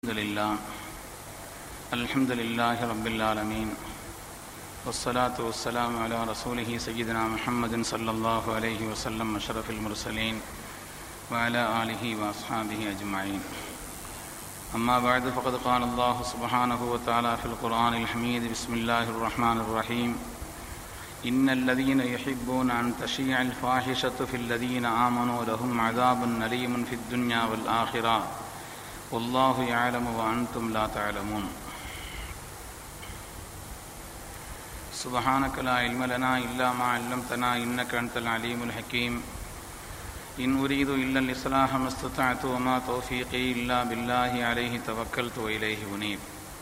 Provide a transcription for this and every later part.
الحمد لله رب العالمين والصلاة والسلام على رسوله سيدنا محمد صلى الله عليه وسلم أشرف المرسلين وعلى آله وأصحابه أجمعين. أما بعد فقد قال الله سبحانه وتعالى في القرآن الحميد: بسم الله الرحمن الرحيم. إن الذين يحبون أن تشيع الفاحشة في الذين آمنوا لهم عذاب أليم في الدنيا والآخرة والله يعلم وأنتم لا تعلمون. سبحانك لا علم لنا إلا ما علمتنا إنك أنت العليم الحكيم. إن أريد إلا الإصلاح ما استطعت وما توفيقي إلا بالله عليه توكلت وإليه أنيب.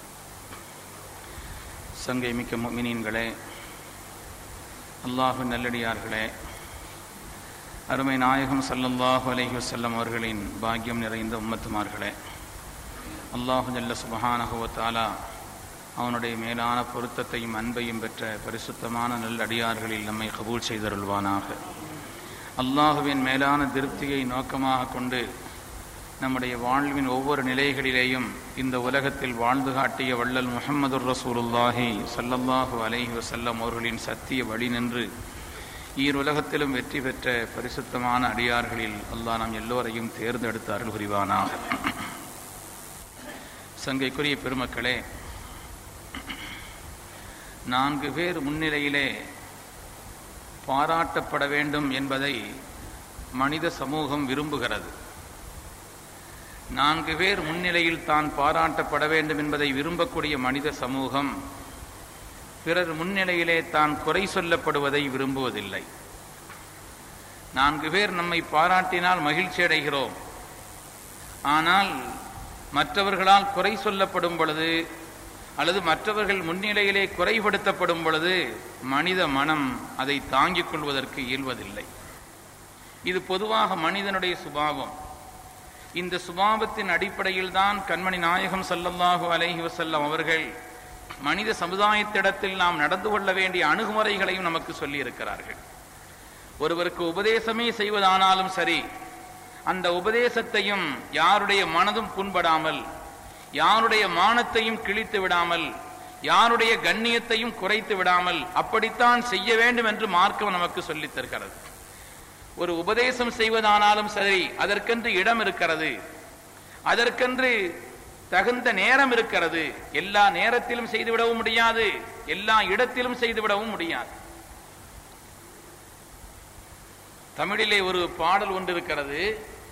சங்கை மிக்க முஃமினீன்களே, அல்லாஹ்வின் நல்லடியார்களே, அருமை நாயகம் ஸல்லல்லாஹு அலைஹி வஸல்லம் அவர்களின் பாக்கியம் நிறைந்த உம்மத்துமார்களே, அல்லாஹு ஜல்ல சுப்ஹானஹு வ தஆலா அவனுடைய மேலான பொருத்தத்தையும் அன்பையும் பெற்ற பரிசுத்தமான நல்லடியார்களில் நம்மை கபூல் செய்தருள்வானாக. அல்லாஹுவின் மேலான திருப்தியை நோக்கமாக கொண்டு நம்முடைய வாழ்வின் ஒவ்வொரு நிலைகளிலேயும் இந்த உலகத்தில் வாழ்ந்து காட்டிய வள்ளல் முஹம்மதுர் ரசூலுல்லாஹி ஸல்லல்லாஹு அலைஹி வஸல்லம் அவர்களின் சத்திய வழி நின்று ஈருலகத்திலும் வெற்றி பெற்ற பரிசுத்தமான அடியார்களில் அல்லாஹ் நாம் எல்லோரையும் தேர்ந்தெடுத்து அருள் புரிவானாக. சங்கைக்குரிய பெருமக்களே, 4 பேர் முன்னிலையிலே பாராட்டப்பட வேண்டும் என்பதை மனித சமூகம் விரும்புகிறது. 4 பேர் முன்னிலையில் தான் பாராட்டப்பட வேண்டும் என்பதை விரும்பக்கூடிய மனித சமூகம் பிறர் முன்னிலையிலே தான் குறை சொல்லப்படுவதை விரும்புவதில்லை. 4 பேர் நம்மை பாராட்டினால் மகிழ்ச்சி அடைகிறோம். ஆனால் மற்றவர்களால் குறை சொல்லப்படும் பொழுது அல்லது மற்றவர்கள் முன்னிலையிலே குறைபடுத்தப்படும் பொழுது மனித மனம் அதை தாங்கிக் கொள்வதற்கு இயல்வதில்லை. இது பொதுவாக மனிதனுடைய சுபாவம். இந்த சுபாவத்தின் அடிப்படையில் தான் கண்மணி நாயகம் ஸல்லல்லாஹு அலைஹி வஸல்லம் அவர்கள் மனித சமுதாயத்திடத்தில் நாம் நடந்து கொள்ள வேண்டிய அணுகுமுறைகளையும் நமக்கு சொல்லி இருக்கிறார்கள். ஒருவருக்கு உபதேசமே செய்வதானாலும் சரி, அந்த உபதேசத்தையும் யாருடைய மனதும் புண்படாமல், யாருடைய மானத்தையும் கிழித்து விடாமல், யாருடைய கண்ணியத்தையும் குறைத்து விடாமல் அப்படித்தான் செய்ய வேண்டும் என்று மார்க்கம் நமக்கு சொல்லித் தருகிறது. ஒரு உபதேசம் செய்வதானாலும் சரி, அதற்கென்று இடம் இருக்கிறது, அதற்கென்று தகுந்த நேரம் இருக்கிறது. எல்லா நேரத்திலும் செய்துவிடவும் முடியாது, எல்லா இடத்திலும் செய்துவிடவும் முடியாது. தமிழிலே ஒரு பாடல் ஒன்று இருக்கிறது: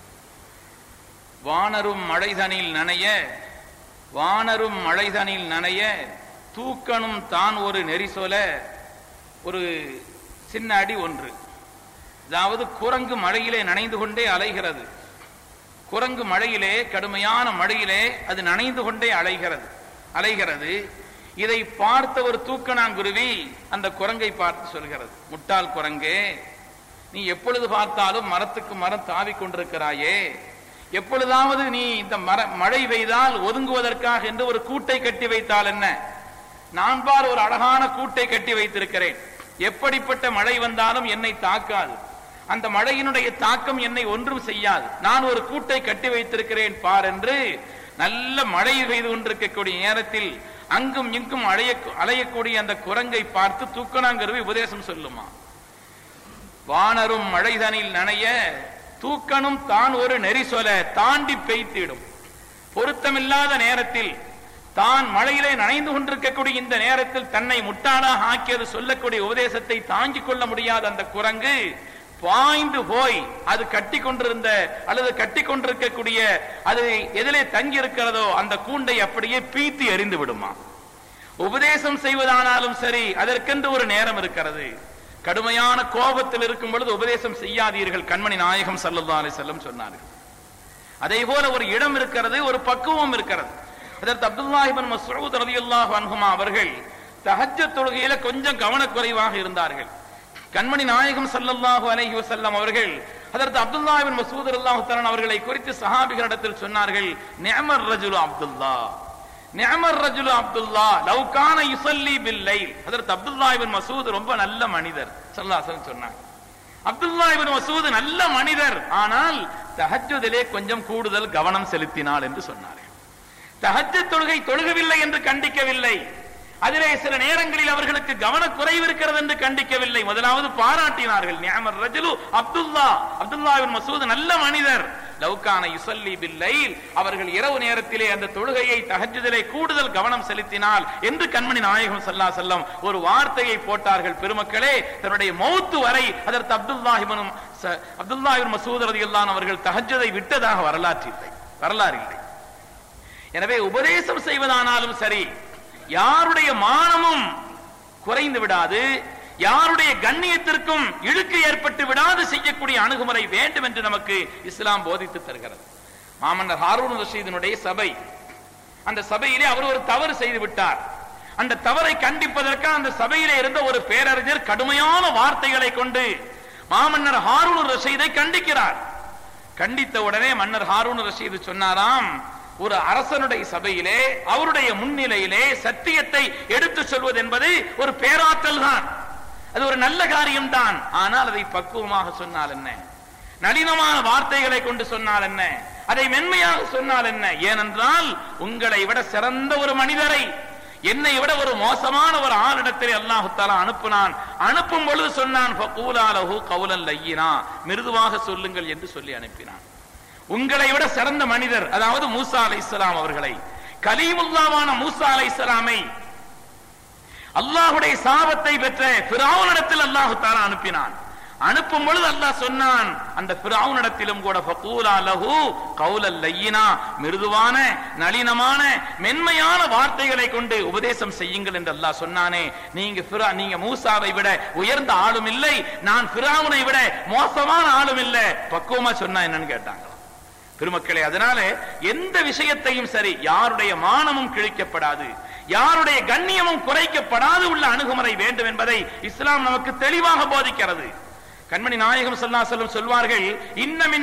வானரும் மழைதனில் நனைய, வானரும் மழைதனில் நனைய, தூக்கணும் தான் ஒரு நெறிசொல. ஒரு சின்ன அடி ஒன்று. அதாவது குரங்கு மழையிலே நனைந்து கொண்டே அலைகிறது. குரங்கு மழையிலே, கடுமையான மழையிலே அது நனைந்து கொண்டே அலைகிறது. இதை பார்த்த ஒரு தூக்கணாங்குருவி அந்த குரங்கை பார்த்து சொல்கிறது: முட்டாள் குரங்கே, நீ எப்பொழுது பார்த்தாலும் மரத்துக்கு மரம் தாவி கொண்டிருக்கிறாயே, எப்பொழுதாவது நீ இந்த மழை பெய்தால் ஒதுங்குவதற்காக என்று ஒரு கூட்டை கட்டி வைத்தால் என்ன? நான் பார் ஒரு அழகான கூட்டை கட்டி வைத்திருக்கிறேன். எப்படிப்பட்ட மழை வந்தாலும் என்னை தாக்காது, அந்த மழையினுடைய தாக்கம் என்னை ஒன்றும் செய்யாது. நான் ஒரு கூட்டை கட்டி வைத்திருக்கிறேன் பார் என்று நல்ல மழை பெய்து கொண்டிருக்கக்கூடிய நேரத்தில் அங்கும் இங்கும் அலையக்கூடிய அந்த குரங்கை பார்த்து தூக்கணாங்குருவி உபதேசம் சொல்லுமா: வானரும் மழைதனில் நனைய, தூக்கணும் தான் ஒரு நெறி சொல, தாண்டி பெய்த்திடும். பொருத்தமில்லாத நேரத்தில், தான் மழையிலே நனைந்து கொண்டிருக்கக்கூடிய இந்த நேரத்தில் தன்னை முட்டாளாக ஆக்கியது சொல்லக்கூடிய உபதேசத்தை தாங்கிக் கொள்ள முடியாத அந்த குரங்கு பாய்ந்து போய் அது கட்டி கொண்டிருந்த அல்லது கட்டி கொண்டிருக்கக்கூடிய அது எதிலே தங்கி இருக்கிறதோ அந்த கூண்டை அப்படியே பீத்தி எறிந்து விடுமா. உபதேசம் செய்வதானாலும் சரி, அதற்கென்று ஒரு நேரம் இருக்கிறது. கடுமையான கோபத்தில் இருக்கும் பொழுது உபதேசம் செய்யாதீர்கள், கண்மணி நாயகம் ஸல்லல்லாஹு அலைஹி வஸல்லம் சொன்னார்கள். அதே போல ஒரு இடம் இருக்கிறது, ஒரு பக்குவம் இருக்கிறது. அதற்கு அப்துல்லாஹ் இப்னு மஸ்ஊத் ரலியல்லாஹு அன்ஹுமா அவர்கள் தஹஜ்ஜத் தொழுகையில கொஞ்சம் கவனக்குறைவாக இருந்தார்கள். கண்மணி நாயகம் ஸல்லல்லாஹு அலைஹி வஸல்லம் அவர்கள் அதற்கு அப்துல்லாஹ் இப்னு மஸ்ஊத் ரலியல்லாஹு தஆலா அவர்களை குறித்து சஹாபிகளிடத்தில் சொன்னார்கள்: நிஅமர் ரஜுலு அப்துல்லாஹ், நிஅமர் ரஜுலு அப்துல்லாஹ் லவ் கான யுஸல்லி பில் லைல். அதற்கு அப்துல்லாஹ் இப்னு மஸ்ஊத் ரொம்ப நல்ல மனிதர் ஸல்லல்லாஹு அலைஹி வஸல்லம் சொன்னாங்க. அப்துல்லாஹ் இப்னு மஸ்ஊத் நல்ல மனிதர், ஆனால் தஹஜ்ஜுதிலே கொஞ்சம் கூடுதல் கவனம் செலுத்தினார் என்று சொன்னார்கள். தஹஜ்ஜத் தொழுகை தொழுகவில்லை என்று கண்டிக்கவில்லை, அதிலே சில நேரங்களில் அவர்களுக்கு கவனக்குறைவு இருக்கிறது என்று கண்டிக்கவில்லை. முதலாவது பாராட்டினார்கள். நிஅமர் ரஜுலு அப்துல்லா இப்னு மஸ்ஊத் நல்ல மனிதர், லவ்கான யுஸல்லி பில்லைல், அவர்கள் இரவு நேரத்திலே அந்த தொழுகையை தஹஜ்ஜுதிலே கூடுதல் கவனம் செலுத்தினால் என்று கண்மணி நாயகம் ஸல்லல்லாஹு அலைஹி வஸல்லம் ஒரு வார்த்தையை போட்டார்கள். பெருமக்களே, தன்னுடைய மௌத் வரை அதற்கு அப்துல்லா இப்னு மஸ்ஊத் ரலியல்லாஹு அன்ஹு அவர்கள் தஹஜ்ஜுதை விட்டதாக வரலாறு இல்லை. எனவே உபதேசம் செய்வதானாலும் சரி, யாருடைய மானமும் குறைந்து விடாது, யாருடைய கண்ணியத்திற்கும் இழுக்கு ஏற்பட்டு விடாது செய்யக்கூடிய அணுகுமுறை வேண்டும் என்று நமக்கு இஸ்லாம் போதித்து தருகிறது. மாமன்னர் ஹாரூன் ரஷீதினுடைய சபை, அந்த சபையிலே அவர் ஒரு தவறு செய்து விட்டார். அந்த தவறை கண்டிப்பதற்காக அந்த சபையிலே இருந்த ஒரு பேரறிஞர் கடுமையான வார்த்தைகளை கொண்டு மாமன்னர் ஹாரூன் ரஷீதை கண்டிக்கிறார். கண்டித்த உடனே மன்னர் ஹாரூன் ரஷீது சொன்னாராம், ஒரு அரசனுடைய சபையிலே அவருடைய முன்னிலையிலே சத்தியத்தை எடுத்து சொல்வது என்பது ஒரு பேராற்றல் தான், அது ஒரு நல்ல காரியம் தான். ஆனால் அதை பக்குவமாக சொன்னால் என்ன, நளினமான வார்த்தைகளை கொண்டு சொன்னால் என்ன, அதை மென்மையாக சொன்னால் என்ன? ஏனென்றால் உங்களை விட சிறந்த ஒரு மனிதரை, என்னை விட ஒரு மோசமான ஒரு ஆளிடத்தில் அல்லாஹ் தஆலா அனுப்பினான். அனுப்பும் பொழுது சொன்னான், ஃபகூலா லஹு கௌலன் லய்யினா, மிருதுவாக சொல்லுங்கள் என்று சொல்லி அனுப்பினான். உங்களை விட சிறந்த மனிதர், அதாவது மூசா அலைஹிஸ்ஸலாம் அவர்களை, கலீமுல்லாவான மூசா அலைஹிஸ்ஸலாமை அல்லாஹ்வுடைய சாபத்தை பெற்ற ஃபிரௌனிடத்தில் அல்லாஹ் தஆலா அனுப்பினான். அனுப்பும் பொழுது அல்லாஹ் சொன்னான், அந்த ஃபிரௌனிடத்திலும் கூட ஃபகூலா லஹு கௌலன் லய்யினா, மிருதுவான நளினமான மென்மையான வார்த்தைகளை கொண்டு உபதேசம் செய்யுங்கள் என்று அல்லாஹ் சொன்னானே. நீங்க மூசாவை விட உயர்ந்த ஆளும் இல்லை, நான் ஃபிரௌனை விட மோசமான ஆளும் இல்லை, பக்குவமா சொன்னா என்னன்னு கேட்டாங்க. பெருமக்களே, அதனால எந்த விஷயத்தையும் சரி, யாருடைய மானமும் கிழிக்கப்படாது, யாருடைய கண்ணியமும் குறைக்கப்படாது உள்ள அணுகுமுறை வேண்டும் என்பதை இஸ்லாம் நமக்கு தெளிவாக போதிக்கிறது. கண்மணி நாயகம் ஸல்லல்லாஹு அலைஹி வஸல்லம் சொல்வார்கள், இன்னமின்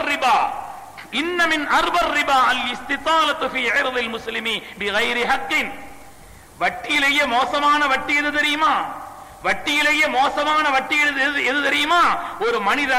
அர்பர் ரிபா அல் இஸ்திதாலத்து ஃபீ இர்தில் முஸ்லிமி பிகைரி ஹக்கின். வட்டியிலேயே மோசமான வட்டி எது தெரியுமா? வட்டியிலேயே மோசமான வட்டி எது தெரியுமா? ஒரு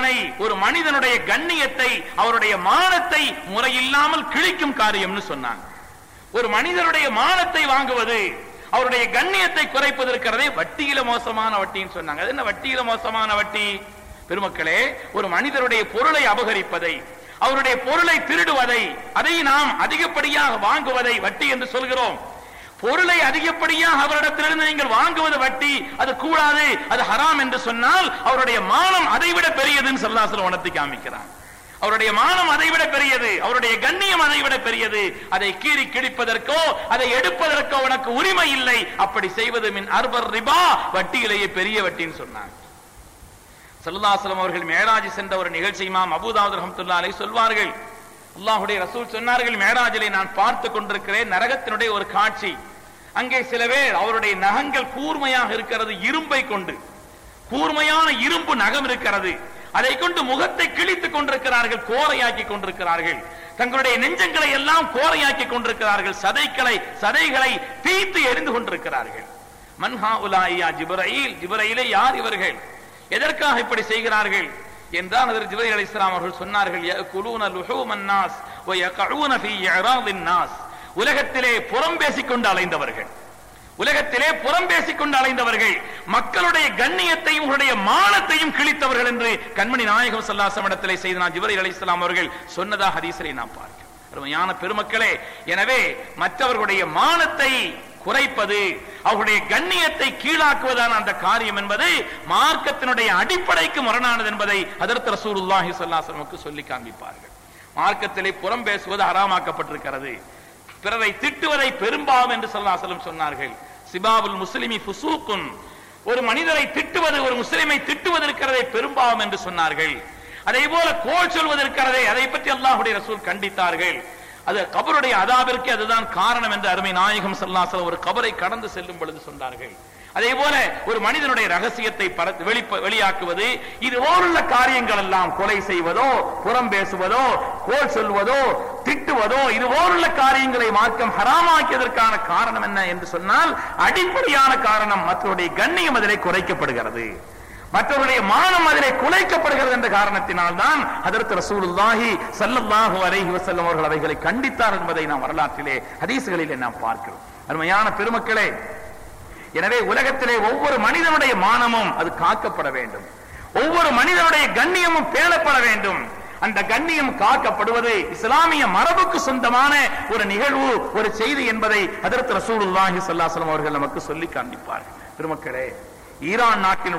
மனிதனுடைய கண்ணியத்தை, அவருடைய மானத்தை முறையில்லாமல் கிழிக்கும் காரியம்னு சொன்னாங்க. ஒரு மனிதனுடைய மானத்தை வாங்குவது, அவருடைய கண்ணியத்தை குறைப்பது இருக்கிறதே வட்டியில மோசமான வட்டின்னு சொன்னாங்க. அது என்ன வட்டியில மோசமான வட்டி? பெருமக்களே, ஒரு மனிதருடைய பொருளை அபகரிப்பதை, அவருடைய பொருளை திருடுவதை, அதை நாம் அதிகப்படியாக வாங்குவதை வட்டி என்று சொல்கிறோம். பொருளை அதிகப்படியாக அவரிடத்திலிருந்து நீங்கள் வாங்குவது வட்டி, அது கூடாது, அது ஹராம் என்று சொன்னால் அவருடைய மானம் அதைவிட பெரியதுன்னு ஸல்லல்லாஹு அலைஹி வஸல்லம் உணர்த்தி காமிக்கிறான். அவருடைய மானம் அதைவிட பெரியது, அவருடைய கண்ணியம் அதைவிட பெரியது. அதை கீறி கிழிப்பதற்கோ அதை எடுப்பதற்கோ உனக்கு உரிமை இல்லை. அப்படி செய்வது மின் அர்பர் ரிபா, வட்டியிலேயே பெரிய வட்டின்னு சொன்னாங்க. ஸல்லல்லாஹு அலைஹி வஸல்லம் அவர்கள் மேராஜ் சென்ற ஒரு நிகழ்ச்சி இமாம் அபூ தாவூத் ரஹ்மத்துல்லாஹி அலைஹி சொல்வார்கள், அல்லாஹ்வுடைய ரசூல் சொன்னார்கள், மேராஜிலே நான் பார்த்து கொண்டிருக்கிறேன் நரகத்தினுடைய ஒரு காட்சி. அங்கே சில பேர் அவருடைய நகங்கள் கூர்மையாக இருக்கிறது, இரும்பை கொண்டு கூர்மையான இரும்பு நகம் இருக்கிறது, அதை கொண்டு முகத்தை கிழித்துக் கொண்டிருக்கிறார்கள், கோரையாக்கி கொண்டிருக்கிறார்கள், தங்களுடைய நெஞ்சங்களை எல்லாம் கோரையாக்கி கொண்டிருக்கிறார்கள், சதைகளை தீத்து எரிந்து கொண்டிருக்கிறார்கள். மன்ஹா உலாயா ஜிப்ரீல், ஜிப்ரீலே யார் இவர்கள், எதற்காக இப்படி செய்கிறார்கள் என்றால் ஹஜ்ரத் ஜிப்ரீல் அலைஹிஸ்ஸலாம் அவர்கள் சொன்னார்கள், யகுலூன லுஹூமன் நாஸ் வ யகஊன ஃபீ இராதின் நாஸ். உலகத்திலே புறம் பேசிக்கொண்டு அலைந்தவர்கள், உலகத்திலே புறம் பேசிக்கொண்டு அலைந்தவர்கள், மக்களுடைய கண்ணியத்தையும் மானத்தையும் கிழித்தவர்கள் என்று கண்மணி நாயகம் ஸல்லல்லாஹு அலைஹி வஸல்லம் இடத்திலே செய்தனா ஜிப்ரீல் அலைஹிஸ்ஸலாம் அவர்கள் சொன்னதா ஹதீஸிலே நாம் பார்க்கிறோம். அருமையான பெருமக்களே, எனவே மற்றவர்களுடைய மானத்தை குறைப்பது, அவருடைய கண்ணியத்தை கீழாக்குவதான அந்த காரியம் என்பது மார்க்கத்தினுடைய அடிப்படைக்கு முரணானது என்பதை ஹஜ்ரத் ரசூலுல்லாஹி ஸல்லல்லாஹு அலைஹி வஸல்லம் சொல்லி காண்பிப்பார்கள். மார்க்கத்திலே புறம் பேசுவது ஹராமாக்கப்பட்டிருக்கிறது, பிறரை திட்டுவதை பெரும்பாவம் என்று ஸல்லல்லாஹு அலைஹி வஸல்லம் சொன்னார்கள். சிபாபுல் முஸ்லிமி ஃபுசூக்குன், ஒரு மனிதரை திட்டுவது, ஒரு முஸ்லிமை திட்டுவது இருக்கிறதை பெரும்பாவம் என்று சொன்னார்கள். அதே போல கோல் சொல்வது இருக்கிறதே, அதை பற்றி அல்லாஹ்வுடைய ரசூல் கண்டித்தார்கள். அது கபருடைய அதாபிற்கு அதுதான் காரணம் என்று அருமை நாயகம் ஸல்லல்லாஹு அலைஹி வஸல்லம் ஒரு கபரை கடந்து செல்லும் பொழுது சொன்னார்கள். அதே போல ஒரு மனிதனுடைய ரகசியத்தை வெளியாக்குவது, இது போலுள்ள காரியங்கள் எல்லாம், கொலை செய்வதோ, புறம் பேசுவதோ, கோல் சொல்வதோ, திட்டுவதோ, இது போலுள்ள காரியங்களை மார்க்கம் ஹராமாக்கியதற்கான காரணம் என்ன என்று சொன்னால், அடிப்படையான காரணம் மற்றவருடைய கண்ணியம் அதிலே குறைக்கப்படுகிறது, மற்றவருடைய மானம் அதிலே குலைக்கப்படுகிறது என்ற காரணத்தினால் தான் ஹஜ்ரத் ரசூலுல்லாஹி ஸல்லல்லாஹு அலைஹி வஸல்லம் அவர்கள் அவைகளை கண்டித்தார் என்பதை நாம் வரலாற்றிலே ஹதீஸ்களிலே நாம் பார்க்கிறோம். அருமையான பெருமக்களே, எனவே உலகத்திலே ஒவ்வொரு மனிதனுடைய மானமும் அது காக்கப்பட வேண்டும். ஒவ்வொரு மனிதனுடைய கண்ணியமும் பேணப்பட வேண்டும். அந்த கண்ணியம் காக்கப்படுவது இஸ்லாமிய மரபுக்கு சொந்தமான ஒரு நிகழ்வு, ஒரு செய்தி என்பதை ஹஜ்ரத் ரசூலுல்லாஹி ஸல்லல்லாஹு அலைஹி வஸல்லம் அவர்கள் நமக்கு சொல்லி காண்பிப்பார்கள். பெருமக்களே, ஈரான்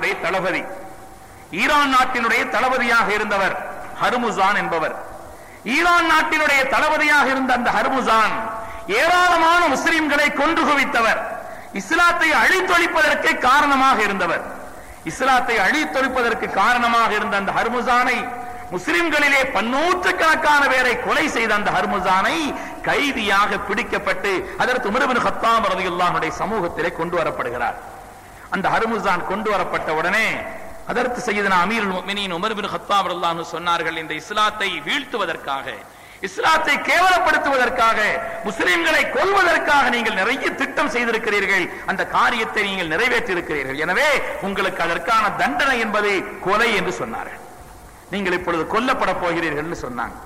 நாட்டினுடைய தளபதியாக இருந்தவர் ஹர்முசான் என்பவர். ஈரான் நாட்டினுடைய தளபதியாக இருந்த அந்த ஹர்முசான் ஏராளமான முஸ்லிம்களை கொன்று குவித்தவர். இஸ்லாத்தை அழித்தொழிப்பதற்கு காரணமாக இருந்தவர். இஸ்லாத்தை அழித்தொழிப்பதற்கு காரணமாக இருந்த அந்த ஹர்முசானை, முஸ்லிம்களிலே பன்னூற்றுக்கணக்கான பேரை கொலை செய்த அந்த ஹர்முசானை கைதியாக பிடிக்கப்பட்டு ஹஜ்ரத் உமர் இப்னு கத்தாப் ரலியல்லாஹு அன்ஹு சமூகத்திலே கொண்டு வரப்படுகிறார். அந்த ஹர்முசான் கொண்டு வரப்பட்ட உடனே ஹஜ்ரத் சய்யிதுனா அமீருல் முஃமினீன் உமர் இப்னு கத்தாப் ரலியல்லாஹு அன்ஹு சொன்னார்கள், இந்த இஸ்லாத்தை வீழ்த்துவதற்காக, இஸ்லாத்தை கேவலப்படுத்துவதற்காக, முஸ்லிம்களை கொல்வதற்காக நீங்கள் நிறைய திட்டம் செய்திருக்கிறீர்கள். அந்த காரியத்தை நீங்கள் நிறைவேற்றி இருக்கிறீர்கள். எனவே உங்களுக்கு அதற்கான தண்டனை என்பது கொலை என்று சொன்னார்கள். நீங்கள் இப்பொழுது கொல்லப்பட போகிறீர்கள் என்று சொன்னாங்க.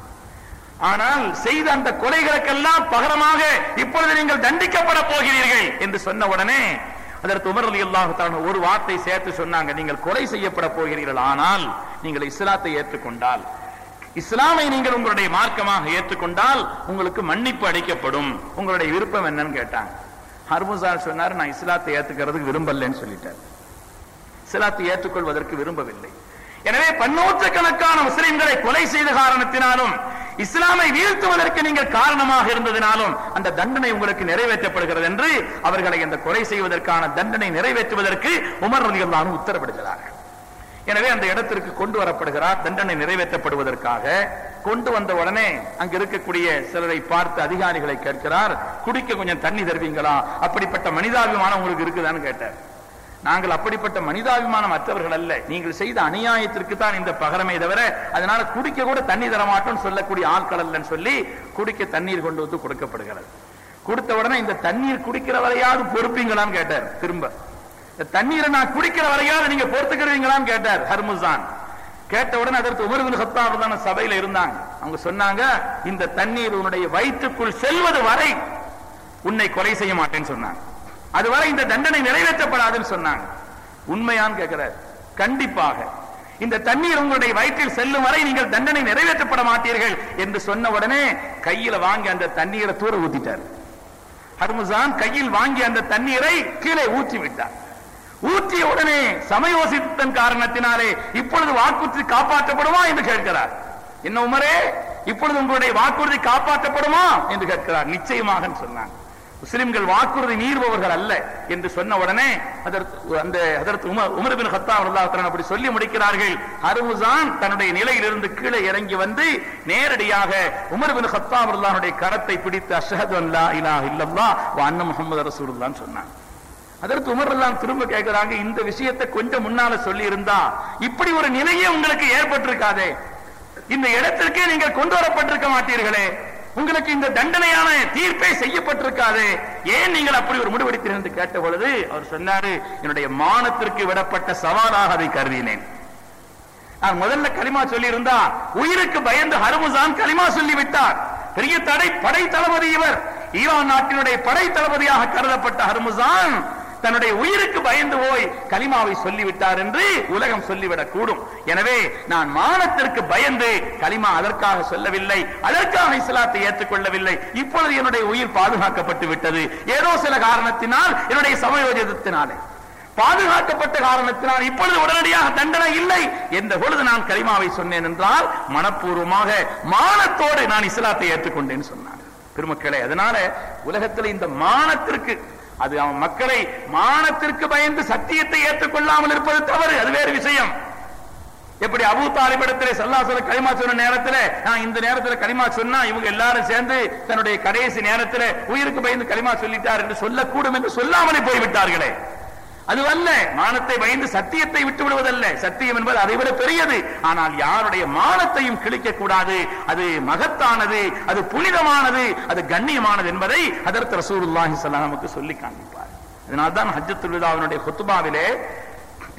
ஆனால் செய்த அந்த கொலைகளுக்கெல்லாம் பகரமாக இப்பொழுது நீங்கள் தண்டிக்கப்பட போகிறீர்கள் என்று சொன்ன உடனே அதற்கு உமர் ரலியல்லாஹு தஆலா ஒரு வார்த்தை சேர்த்து சொன்னாங்க, நீங்கள் கொலை செய்யப்பட போகிறீர்கள், ஆனால் நீங்கள் இஸ்லாத்தை ஏற்றுக்கொண்டால், இஸ்லாமை நீங்கள் உங்களுடைய மார்க்கமாக ஏற்றுக்கொண்டால் உங்களுக்கு மன்னிப்பு அளிக்கப்படும். உங்களுடைய விருப்பம் என்னன்னு கேட்டாங்க. ஹர்முசான் சொன்னார், நான் இஸ்லாத்தை ஏற்றுக்கிறதுக்கு விரும்பலன்னு சொல்லிட்டார். இஸ்லாத்தை ஏற்றுக்கொள்வதற்கு விரும்பவில்லை. எனவே பன்னூற்றுக்கணக்கான முஸ்லிம்களை கொலை செய்த காரணத்தினாலும், இஸ்லாமை வீழ்த்துவதற்கு நீங்கள் காரணமாக இருந்ததினாலும் அந்த தண்டனை உங்களுக்கு நிறைவேற்றப்படுகிறது என்று அவர்களை அந்த கொலை செய்வதற்கான தண்டனை நிறைவேற்றுவதற்கு உமர் ரலியல்லாஹு அன்ஹு உத்தரவிடுகிறார்கள். எனவே அந்த இடத்திற்கு கொண்டு வரப்படுகிறார். தண்டனை நிறைவேற்றப்படுவதற்காக கொண்டு வந்த உடனே அங்க இருக்கக்கூடிய சிலரை பார்த்து அதிகாரிகளை கேட்கிறார், குடிக்க கொஞ்சம் தண்ணி தருவீங்களா? அப்படிப்பட்ட மனிதாபிமானம் உங்களுக்கு இருக்குதான்னு கேட்டார். நாங்கள் அப்படிப்பட்ட மனிதாபிமானம் அற்றவர்கள் அல்ல, நீங்கள் செய்த அநியாயத்திற்கு தான் இந்த பகரமே தவிர அதனால குடிக்க கூட தண்ணி தர மாட்டோம் சொல்லக்கூடிய ஆட்கள் அல்லன்னு சொல்லி குடிக்க தண்ணீர் கொண்டு வந்து கொடுக்கப்படுகிறது. கொடுத்த உடனே இந்த தண்ணீர் குடிக்கிற வரையாவது பொறுப்பீங்களான்னு கேட்டார். திரும்ப தண்ணீரை நான் குடிக்கிற வரையாவது நீங்க பொறுத்துக்கிறீங்களான்னு கேட்டார் ஹர்முசான். கேட்ட உடனே அதற்கு உமர் இப்னு கத்தாப் தான் சபையில இருந்தாங்க. அவங்க சொன்னாங்க, இந்த தண்ணீர் உன்னுடைய வயிற்றுக்குள் செல்வது வரை உன்னை கொலை செய்ய மாட்டேன்னு சொன்னாங்க. அதுவரை இந்த தண்டனை நிறைவேற்றப்படாதுன்னு சொன்னாங்க. உண்மையான்னு கேட்கிறார். கண்டிப்பாக இந்த தண்ணீர் உங்களுடைய வயிற்றில் செல்லும் வரை நீங்கள் தண்டனை நிறைவேற்றப்பட மாட்டீர்கள் என்று சொன்ன உடனே கையில வாங்கி அந்த தண்ணீரை தூர ஊத்திட்டார். ஹர்முசான் கையில் வாங்கி அந்த தண்ணீரை கீழே ஊற்றி விட்டார். ஊற்றிய உடனே சமயோசித்தன் காரணத்தினாலே இப்பொழுது வாக்குறுதி காப்பாற்றப்படுமா என்று கேட்கிறார். என்ன உமரே, இப்பொழுது உங்களுடைய வாக்குறுதி காப்பாற்றப்படுமா என்று கேட்கிறார். நிச்சயமாக சொன்னாங்க. முஸ்லிம்கள் வாக்குறுதி மீறுபவர்கள் அல்ல என்று சொன்ன உடனே உமர் இப்னு கத்தாப் ரலியல்லாஹு அன்ஹு அப்படி சொல்லி முடிக்கிறார்கள். ஹர்முசான் தன்னுடைய நிலையிலிருந்து கீழே இறங்கி வந்து நேரடியாக உமர் இப்னு கத்தாப் ரலியல்லாஹு அன்ஹுடைய கரத்தை பிடித்து அஷ்ஹது அன் லா இலாஹ இல்லல்லாஹ் வ அன்ன முஹம்மது ரசூலுல்லாஹ் சொன்னாங்க. அதற்கு உமர் ரலியல்லாஹு திரும்ப கேட்கிறாங்க, இந்த விஷயத்தை கொஞ்சம் முன்னால சொல்லி இருந்தா இப்படி ஒரு நிலையே உங்களுக்கு ஏற்பட்டிருக்காதே, இந்த இடத்திற்கே நீங்கள் கொண்டு வரப்பட்டிருக்க மாட்டீர்களே, உங்களுக்கு இந்த தண்டனையான தீர்ப்பே செய்யப்பட்டிருக்காது, ஏன் நீங்கள் அப்படி ஒரு முடிவெடுத்தீர்கள் என்று கேட்ட பொழுது அவர் சொன்னாரு, என்னுடைய மானத்திற்கு விடப்பட்ட சவாலாக அதை கருதினேன். நான் முதல்ல கலிமா சொல்லி இருந்தா உயிருக்கு பயந்து ஹர்முசான் கலிமா சொல்லி விட்டார். பெரிய படை தளபதி இவர். ஈரான் நாட்டினுடைய படை தளபதியாக கருதப்பட்ட ஹர்முசான் தன்னுடைய உயிருக்கு பயந்து போய் கலிமாவை சொல்லிவிட்டார் என்று உலகம் சொல்லிவிடக் கூடும். எனவே நான் மானத்திற்கு பயந்து கலிமா அதற்காக சொல்லவில்லை, அதற்காக இஸ்லாத்தை ஏற்றுக்கொள்ளவில்லை. இப்பொழுது என்னுடைய உயிர் பாதுகாக்கப்பட்டு விட்டது. ஏதோ சில காரணத்தினால், என்னுடைய சமயோஜிதத்தினாலே பாதுகாக்கப்பட்ட காரணத்தினால் இப்பொழுது உடனடியாக தண்டனை இல்லை என்ற பொழுது நான் கலிமாவை சொன்னேன் என்றால் மனப்பூர்வமாக மானத்தோடு நான் இஸ்லாத்தை ஏற்றுக்கொண்டேன் சொன்னார். பெருமக்களே, அதனால உலகத்தில் இந்த மானத்திற்கு, அது அவன் மக்களை மானத்திற்கு பயந்து சத்தியத்தை ஏற்றுக்கொள்ளாமல் இருப்பது தவறு, அது வேறு விஷயம். எப்படி அபூ தாலிப் இடத்திலே ஸல்லல்லாஹு அலைஹி வஸல்லம் கலிமா சொன்ன நேரத்தில், நான் இந்த நேரத்தில் கலிமா சொன்னா இவங்க எல்லாரும் சேர்ந்து தன்னுடைய கடைசி நேரத்தில் உயிருக்கு பயந்து கலிமா சொல்லிட்டார் என்று சொல்லக்கூடும் என்று சொல்லாமலே போய்விட்டார்களே, அதுவல்ல. மானத்தை பயந்து சத்தியத்தை விட்டு விடுவதல்ல. சத்தியம் என்பது அதைவிட பெரியது. ஆனால் யாருடைய மானத்தையும் கிழிக்க கூடாது. அது மகத்தானது, அது புனிதமானது, அது கண்ணியமானது என்பதை ஹஜ்ரத் ரசூலுல்லாஹி ஸல்லல்லாஹு அலைஹி வஸல்லம் நமக்கு சொல்லி காண்பிப்பார். அதனால்தான் ஹஜ்ஜத்துல் விதாவினுடைய குத்பாவிலே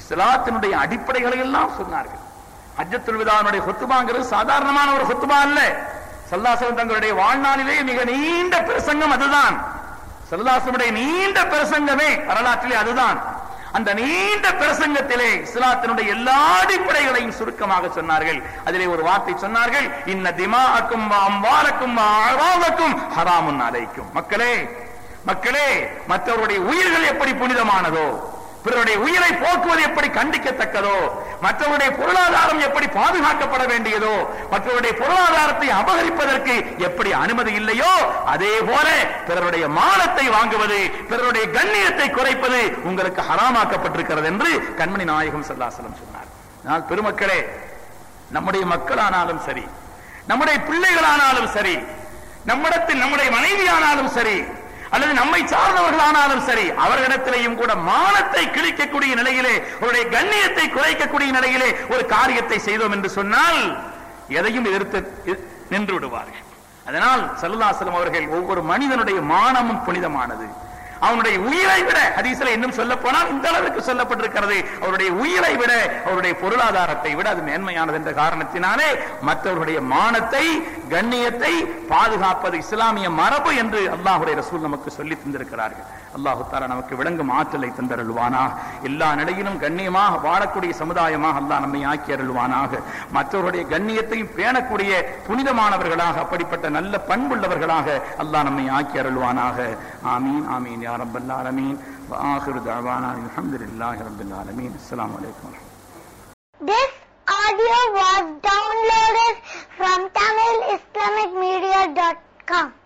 இஸ்லாத்தினுடைய அடிப்படைகளை எல்லாம் சொன்னார்கள். ஹஜ்ஜத்துல் விதாவுடைய ஹுத்பாங்கிறது சாதாரணமான ஒரு ஹுத்பா அல்ல. ஸல்லல்லாஹு அலைஹி வஸல்லம் தங்களுடைய வாழ்நாளிலே மிக நீண்ட பிரசங்கம் அதுதான். ஸல்லல்லாஹு அலைஹி வஸல்லம் நீண்ட பிரசங்கமே வரலாற்றிலே அதுதான். அந்த நீண்ட பிரசங்கத்திலே இஸ்லாத்தினுடைய எல்லா அடிப்படைகளையும் சுருக்கமாக சொன்னார்கள். அதிலே ஒரு வார்த்தை சொன்னார்கள், இன்ன திமாஅக்கும் வ அம்வாலக்கும் வ அஅராதக்கும் ஹராமுன் அலைக்கும். மக்களே மக்களே, மற்றவருடைய உயிர்கள் எப்படி புனிதமானதோ, பிறருடைய உயிரை போக்குவது எப்படி கண்டிக்கத்தக்கதோ, மற்றவருடைய பொருளாதாரம் எப்படி பாதுகாக்கப்பட வேண்டியதோ, மற்றவருடைய பொருளாதாரத்தை அபகரிப்பதற்கு எப்படி அனுமதி இல்லையோ, அதே போல பிறருடைய மானத்தை வாங்குவது, பிறருடைய கண்ணியத்தை குறைப்பது உங்களுக்கு ஹராமாக்கப்பட்டிருக்கிறது என்று கண்மணி நாயகம் ஸல்லல்லாஹு அலைஹி வஸல்லம் சொன்னார். ஆனால் பெருமக்களே, நம்முடைய மக்களானாலும் சரி, நம்முடைய பிள்ளைகளானாலும் சரி, நம்மிடத்தில் நம்முடைய மனைவியானாலும் சரி, அல்லது நம்மை சார்ந்தவர்களானாலும் சரி, அவர்களிடத்திலேயும் கூட மானத்தை கிழிக்கக்கூடிய நிலையிலே, அவருடைய கண்ணியத்தை குறைக்கக்கூடிய நிலையிலே ஒரு காரியத்தை செய்தோம் என்று சொன்னால் எதையும் எதிர்த்து நின்று விடுவார்கள். அதனால் ஸல்லல்லாஹு அலைஹி வஸல்லம் அவர்கள் ஒவ்வொரு மனிதனுடைய மானமும் புனிதமானது. அவனுடைய உயிரை விட, ஹதீஸில் இன்னும் சொல்ல போனால் இந்த அளவுக்கு சொல்லப்பட்டிருக்கிறது, அவருடைய உயிரை விட, அவருடைய பொருளாதாரத்தை விட அது மேன்மையானது என்ற காரணத்தினாலே மற்றவருடைய மானத்தை கண்ணியத்தை பாதுகாப்பது இஸ்லாமிய மரபு என்று அல்லாஹ்வுடைய ரசூல் நமக்கு சொல்லி தந்திருக்கிறார்கள். அல்லாஹ் தஆலா நமக்கு விளங்கும் ஆற்றலை தந்தருள்வானாக. எல்லா நிலையிலும் கண்ணியமாக வாழக்கூடிய சமுதாயமாக அல்லாஹ் நம்மை ஆக்கி அருள்வானாக. மற்றவருடைய கண்ணியத்தையும் பேணக்கூடிய புனிதமானவர்களாக, அப்படிப்பட்ட நல்ல பண்புள்ளவர்களாக அல்லாஹ் நம்மை ஆக்கி அருள்வானாக. ஆமீன் ஆமீன் யா ரப்பல் ஆலமீன். வ ஆகிரு தஅவானா அல்ஹம்துலில்லாஹி ரப்பில் ஆலமீன். அஸ்ஸலாமு அலைக்கும். This audio was downloaded from TamilIslamicMedia.com.